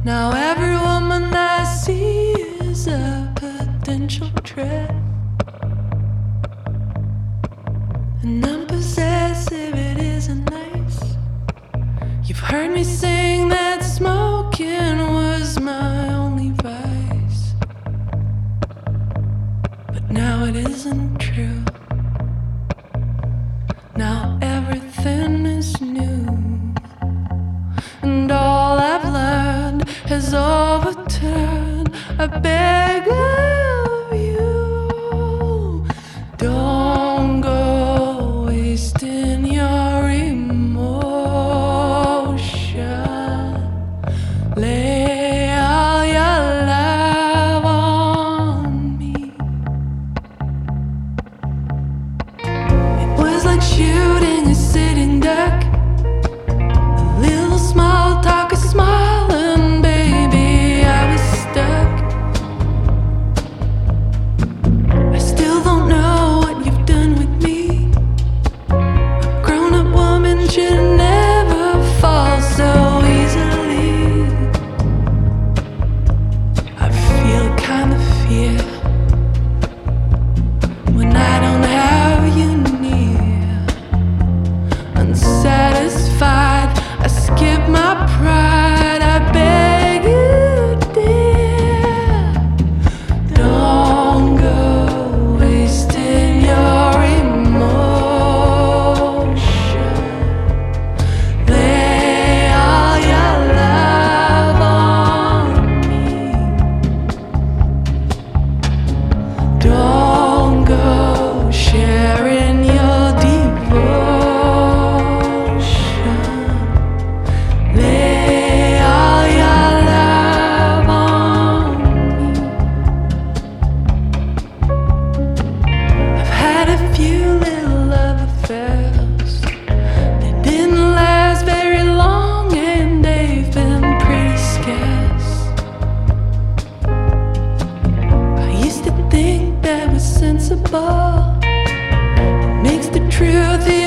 Now every woman I see is a potential threat, and I'm possessive, it isn't nice. You've heard me sing that smoking was my only vice, but now it isn't true. Now everything is new, and all I've learned has overturned. I beg of you, don't go wasting your emotion. Lay all your love on me. It was like shooting a sitting duck, a little small talk, a smile, and baby, I was stuck. I still don't know what you've done with me. A grown-up woman should never fall so easily. I feel kind of fear when I don't have you near. Unsatisfied, I skip my pride. I beg you, dear, don't go wasting your emotion. Lay all your love on me. Don't go sharing your devotion. Lay all your love on me. I've had a few little love affairs. They didn't last very long, and they've been pretty scarce. I used to think that was sensible. It makes the truth